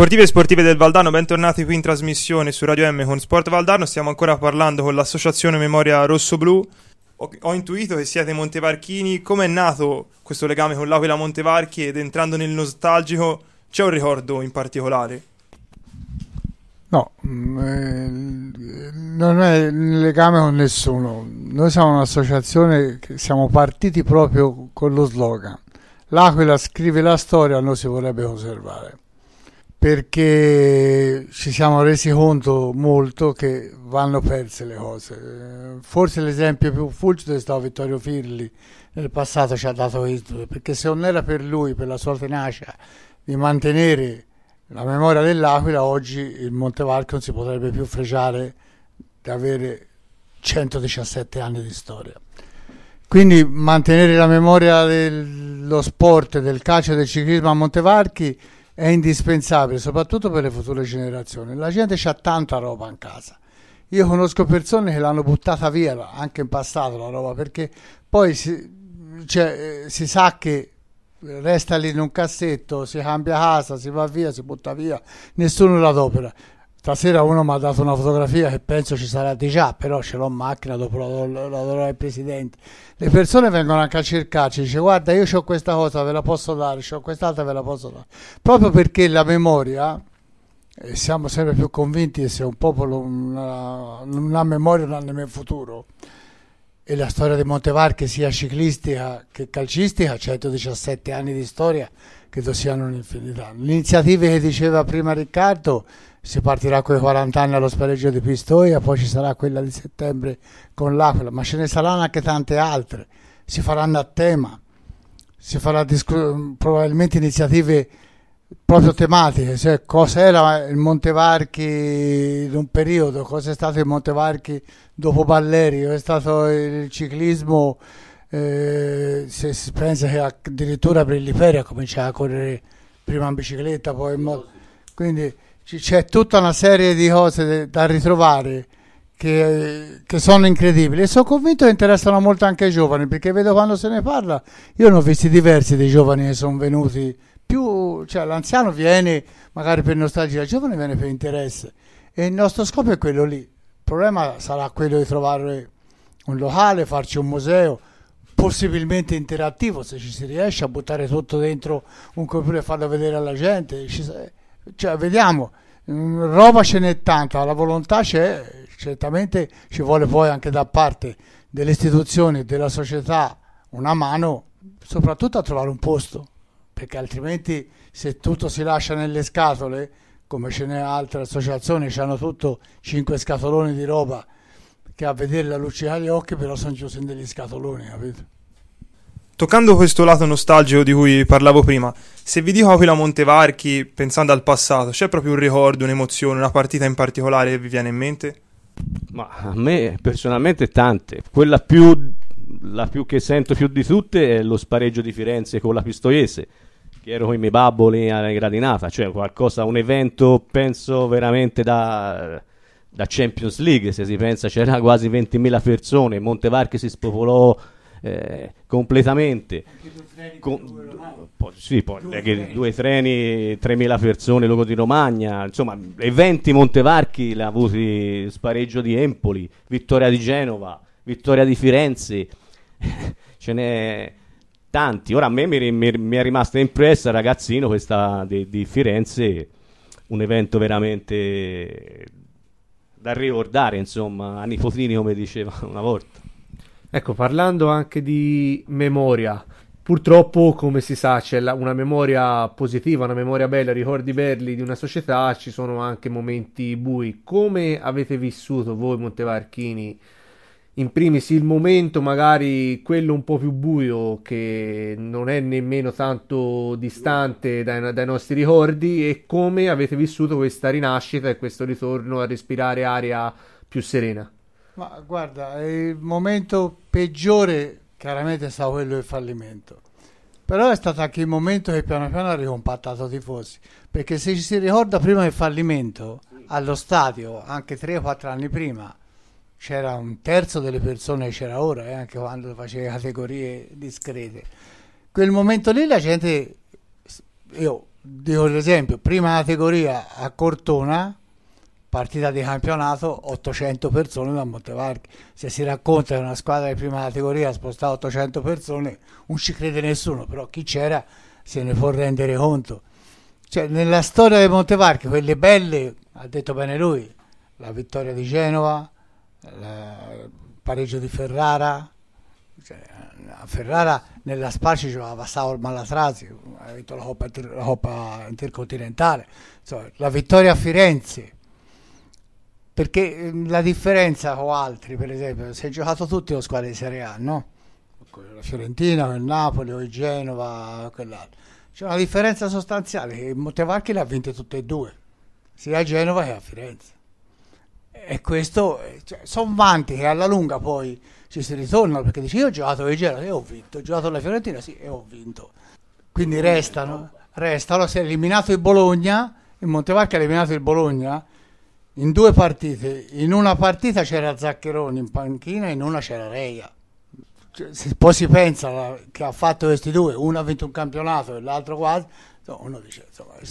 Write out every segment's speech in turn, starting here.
Sportivi e sportive del Valdarno, bentornati qui in trasmissione su Radio M con Sport Valdarno. Stiamo ancora parlando con l'associazione Memoria Rossoblu. Ho intuito che siete montevarchini. Come è nato questo legame con l'Aquila Montevarchi ed entrando nel nostalgico c'è un ricordo in particolare? No, non è in legame con nessuno. Noi siamo un'associazione che siamo partiti proprio con lo slogan: l'Aquila scrive la storia, noi si vorrebbe conservare. Perché ci siamo resi conto molto che vanno perse le cose. Forse l'esempio più fulgido è stato Vittorio Firli, nel passato ci ha dato questo, perché se non era per lui, per la sua tenacia di mantenere la memoria dell'Aquila, oggi il Montevarchi non si potrebbe più fregiare di avere 117 anni di storia. Quindi mantenere la memoria dello sport, del calcio e del ciclismo a Montevarchi è indispensabile, soprattutto per le future generazioni. La gente c'ha tanta roba in casa. Io conosco persone che l'hanno buttata via anche in passato la roba, perché poi si sa che resta lì in un cassetto, si cambia casa, si va via, si butta via, nessuno l'adopera. Stasera uno mi ha dato una fotografia che penso ci sarà di già, però ce l'ho in macchina, dopo la darò al presidente. Le persone vengono anche a cercarci, dice: guarda, io ho questa cosa, ve la posso dare, ho quest'altra, ve la posso dare. Proprio perché la memoria, e siamo sempre più convinti che se un popolo non ha memoria non ha nemmeno futuro, e la storia di Montevarchi sia ciclistica che calcistica, 117 anni di storia, credo siano un'infinità. Le iniziative che diceva prima Riccardo, si partirà con i 40 anni allo spareggio di Pistoia, poi ci sarà quella di settembre con l'Aquila, ma ce ne saranno anche tante altre, si faranno a tema, si farà probabilmente iniziative proprio tematiche, cioè cos'era il Montevarchi in un periodo, cos'è stato il Montevarchi dopo Balleri, è stato il ciclismo, se si pensa che addirittura Brilliperi ha cominciato a correre prima in bicicletta, poi in moto, quindi c'è tutta una serie di cose da ritrovare che sono incredibili, e sono convinto che interessano molto anche ai giovani, perché vedo quando se ne parla, io ne ho visti diversi dei giovani che sono venuti più, cioè l'anziano viene magari per nostalgia, il giovane viene per interesse, e il nostro scopo è quello lì. Il problema sarà quello di trovare un locale, farci un museo possibilmente interattivo, se ci si riesce a buttare tutto dentro un computer e farlo vedere alla gente, cioè vediamo, roba ce n'è tanta, la volontà c'è, certamente ci vuole poi anche da parte delle istituzioni, della società, una mano soprattutto a trovare un posto, perché altrimenti se tutto si lascia nelle scatole, come ce n'è altre associazioni che hanno tutto 5 scatoloni di roba che a vedere la luccica agli occhi, però sono chiusi in degli scatoloni, capito? Toccando questo lato nostalgico di cui parlavo prima, se vi dico Aquila Montevarchi, pensando al passato, c'è proprio un ricordo, un'emozione, una partita in particolare che vi viene in mente? Ma a me personalmente tante. La più che sento più di tutte è lo spareggio di Firenze con la Pistoiese, che ero con i miei babboli alla gradinata, cioè qualcosa, un evento penso veramente da Champions League, se si pensa c'era quasi 20.000 persone, Montevarchi si spopolò completamente, due treni, 3.000 persone, Logo di Romagna, insomma eventi Montevarchi l'ha avuti, spareggio di Empoli, vittoria di Genova, vittoria di Firenze, ce n'è tanti. Ora a me mi è rimasta impressa, ragazzino, questa di Firenze, un evento veramente da ricordare, insomma, a nipotini, come diceva una volta. Ecco, parlando anche di memoria, purtroppo, come si sa, c'è una memoria positiva, una memoria bella, ricordi belli di una società, ci sono anche momenti bui. Come avete vissuto voi montevarchini, in primis il momento, magari quello un po' più buio, che non è nemmeno tanto distante dai nostri ricordi, e come avete vissuto questa rinascita e questo ritorno a respirare aria più serena? Ma guarda, il momento peggiore chiaramente è stato quello del fallimento, però è stato anche il momento che piano piano ha ricompattato i tifosi, perché se ci si ricorda prima del fallimento, allo stadio, anche 3-4 anni prima, c'era un terzo delle persone che c'era ora, anche quando faceva categorie discrete. Quel momento lì la gente, io dico l'esempio, prima categoria a Cortona, partita di campionato, 800 persone da Montevarchi. Se si racconta che una squadra di prima categoria ha spostato 800 persone, non ci crede nessuno, però chi c'era se ne può rendere conto. Cioè, nella storia dei Montevarchi, quelle belle, ha detto bene lui, la vittoria di Genova, il pareggio di Ferrara, cioè, a Ferrara nella SPA ci giocava Saul Malatrasi, ha vinto la Coppa Intercontinentale, insomma, la vittoria a Firenze, perché la differenza con altri, per esempio, si è giocato tutti con squadre di Serie A, no? La Fiorentina, il Napoli, o il Genova, quell'altro. C'è una differenza sostanziale, che Montevarchi le ha vinte tutte e due, sia a Genova che a Firenze. E questo, cioè, sono vanti che alla lunga poi ci si ritornano, perché dici io ho giocato con il Genova e ho vinto, ho giocato alla Fiorentina sì e ho vinto. Quindi restano, si è eliminato il Bologna, il Montevarchi ha eliminato il Bologna in 2 partite, in una partita c'era Zaccheroni in panchina, in una c'era Reia. Poi si pensa che ha fatto questi due, uno ha vinto un campionato e l'altro quasi, uno dice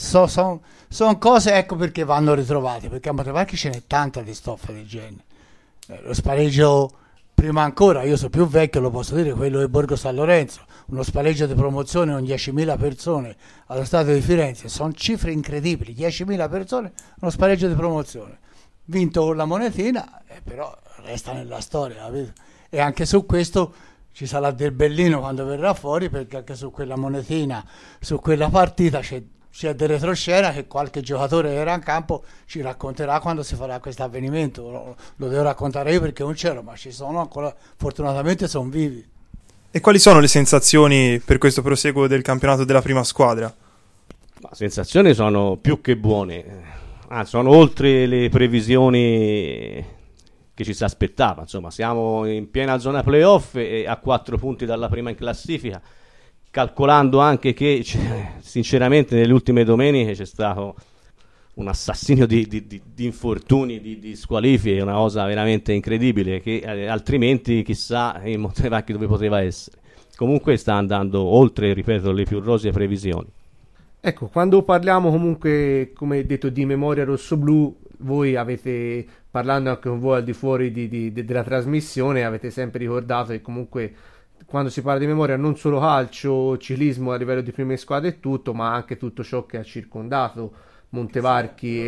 sono cose, ecco perché vanno ritrovate, perché a Montevarchi ce n'è tanta di stoffa del genere. Lo spareggio, prima ancora, io sono più vecchio, lo posso dire, quello di Borgo San Lorenzo, uno spareggio di promozione con 10.000 persone allo stadio di Firenze, sono cifre incredibili, 10.000 persone, uno spareggio di promozione vinto con la monetina, però resta nella storia, capito? E anche su questo ci sarà del bellino quando verrà fuori, perché anche su quella monetina, su quella partita c'è del retroscena che qualche giocatore che era in campo ci racconterà quando si farà questo avvenimento. Lo devo raccontare io perché non c'ero, ma ci sono ancora, fortunatamente sono vivi. E quali sono le sensazioni per questo proseguo del campionato della prima squadra? Le sensazioni sono più che buone, sono oltre le previsioni che ci si aspettava. Insomma, siamo in piena zona playoff e a 4 punti dalla prima in classifica, calcolando anche che sinceramente nelle ultime domeniche c'è stato un assassinio di infortuni, di squalifiche, una cosa veramente incredibile, che altrimenti chissà in Montevarchi dove poteva essere. Comunque sta andando oltre, ripeto, le più rosee previsioni. Ecco, quando parliamo comunque, come detto, di memoria rossoblù, voi avete, parlando anche con voi al di fuori della trasmissione, avete sempre ricordato che comunque quando si parla di memoria non solo calcio, ciclismo a livello di prime squadre e tutto, ma anche tutto ciò che ha circondato Montevarchi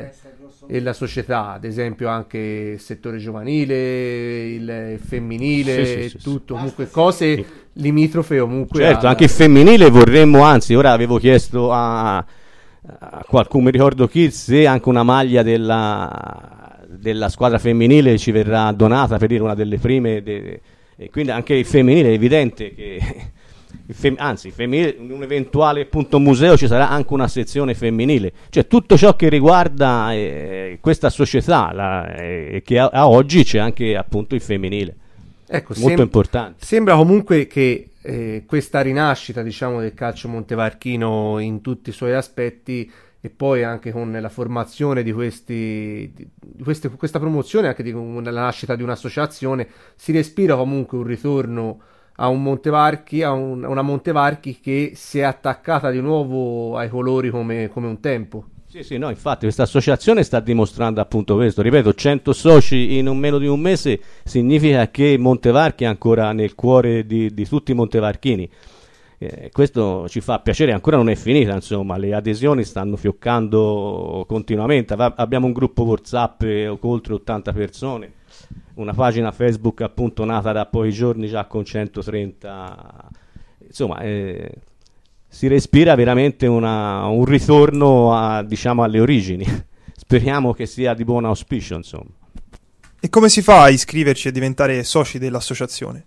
e la società, ad esempio anche il settore giovanile, il femminile, sì, tutto, comunque cose limitrofe comunque. Certo, anche il femminile vorremmo, anzi ora avevo chiesto a qualcuno, mi ricordo chi, se anche una maglia della squadra femminile ci verrà donata, per dire una delle prime, e quindi anche il femminile è evidente che anzi il femminile, in un eventuale appunto museo ci sarà anche una sezione femminile, cioè tutto ciò che riguarda questa società che a oggi c'è anche appunto il femminile, ecco, molto importante. Sembra comunque che questa rinascita, diciamo, del calcio montevarchino in tutti i suoi aspetti, e poi anche con la formazione di questa promozione, anche la nascita di un'associazione, si respira comunque un ritorno a un Montevarchi, a una Montevarchi che si è attaccata di nuovo ai colori come un tempo. Sì, no, infatti questa associazione sta dimostrando appunto questo, ripeto, 100 soci in meno di un mese significa che Montevarchi è ancora nel cuore di tutti i montevarchini. Questo ci fa piacere, ancora non è finita, insomma, le adesioni stanno fioccando continuamente, abbiamo un gruppo WhatsApp con oltre 80 persone, una pagina Facebook appunto nata da pochi giorni già con 130, insomma si respira veramente un ritorno diciamo alle origini. Speriamo che sia di buon auspicio, insomma. E come si fa a iscriverci e diventare soci dell'associazione?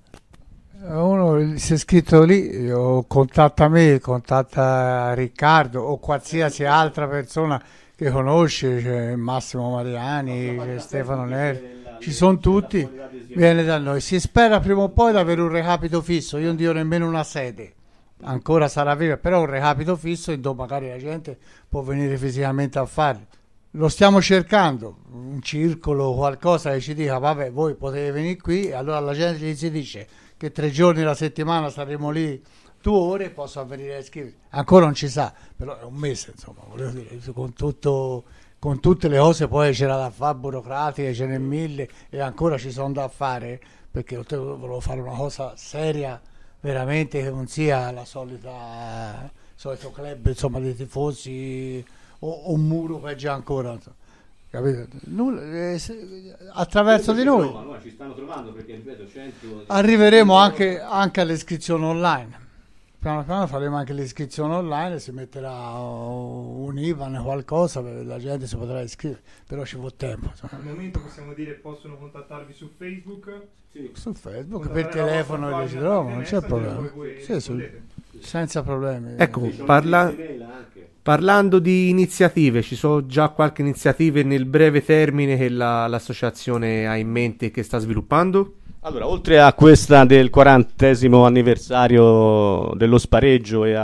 Uno si è iscritto lì, o contatta me, contatta Riccardo o qualsiasi altra persona che conosce, c'è Massimo Mariani, c'è Stefano Neri, ci sono tutti, viene da noi. Si spera prima o poi di avere un recapito fisso, io non dico nemmeno una sede, ancora sarà viva, però un recapito fisso e dove magari la gente può venire fisicamente a farlo. Lo stiamo cercando, un circolo, qualcosa che ci dica vabbè voi potete venire qui, e allora la gente gli si dice che 3 giorni alla settimana saremo lì 2 ore possono venire a iscriversi. Ancora non ci sa, però è un mese, insomma, volevo dire, con tutte le cose poi c'era da fare burocratiche, ce n'è 1000 e ancora ci sono da fare, perché volevo fare una cosa seria, veramente, che non sia la solito club, insomma, dei tifosi o un muro peggio ancora, insomma. Capito? Attraverso di noi ci stanno trovando, perché ripeto, 100... arriveremo anche all'iscrizione online. Piano piano faremo anche l'iscrizione online, si metterà un IBAN, qualcosa, la gente si potrà iscrivere, però ci vuole tempo. Al momento possiamo dire che possono contattarvi su Facebook. Sì. Su Facebook, per telefono li si trovano, non c'è problema. Senza problemi. Ecco, parlando di iniziative, ci sono già qualche iniziativa nel breve termine che l'associazione ha in mente, che sta sviluppando? Allora, oltre a questa del 40° anniversario dello spareggio e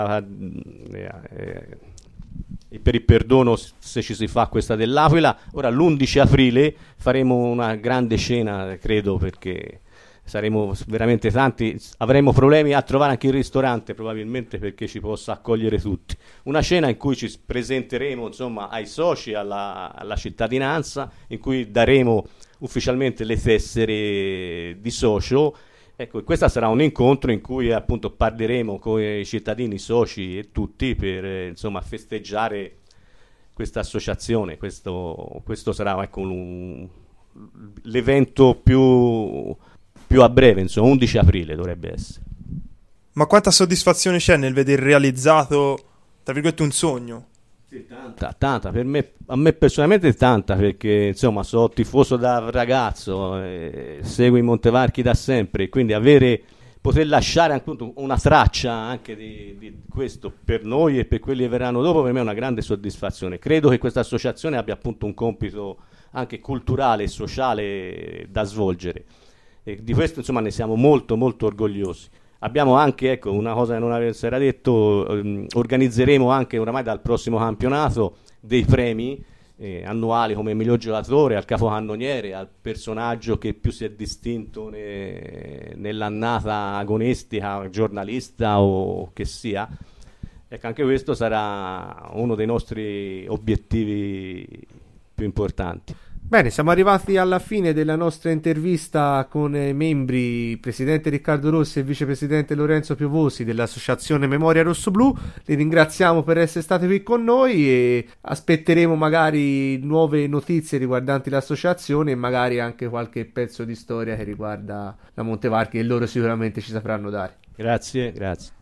per il perdono, se ci si fa questa dell'Aquila, ora l'11 aprile faremo una grande cena, credo, perché saremo veramente tanti, avremo problemi a trovare anche il ristorante probabilmente, perché ci possa accogliere tutti. Una cena in cui ci presenteremo, insomma, ai soci, alla cittadinanza, in cui daremo ufficialmente le tessere di socio. Ecco, questo sarà un incontro in cui appunto parleremo con i cittadini, i soci e tutti per insomma festeggiare questa associazione. Questo sarà, ecco, l'evento più a breve, insomma, 11 aprile dovrebbe essere. Ma quanta soddisfazione c'è nel veder realizzato, tra virgolette, un sogno? Sì, tanta, a me personalmente tanta, perché insomma sono tifoso da ragazzo, seguo i Montevarchi da sempre, quindi poter lasciare appunto una traccia anche di questo per noi e per quelli che verranno dopo, per me è una grande soddisfazione. Credo che questa associazione abbia appunto un compito anche culturale e sociale da svolgere, e di questo insomma ne siamo molto molto orgogliosi. Abbiamo anche, ecco, una cosa che non si era detto, organizzeremo anche oramai dal prossimo campionato dei premi annuali, come miglior giocatore, al capocannoniere, al personaggio che più si è distinto nell'annata agonistica, giornalista o che sia. Ecco, anche questo sarà uno dei nostri obiettivi più importanti. Bene, siamo arrivati alla fine della nostra intervista con i membri, presidente Riccardo Rossi e vicepresidente Lorenzo Piovosi dell'associazione Memoria Rossoblu. Li ringraziamo per essere stati qui con noi e aspetteremo magari nuove notizie riguardanti l'associazione e magari anche qualche pezzo di storia che riguarda la Montevarchi, e loro sicuramente ci sapranno dare. Grazie.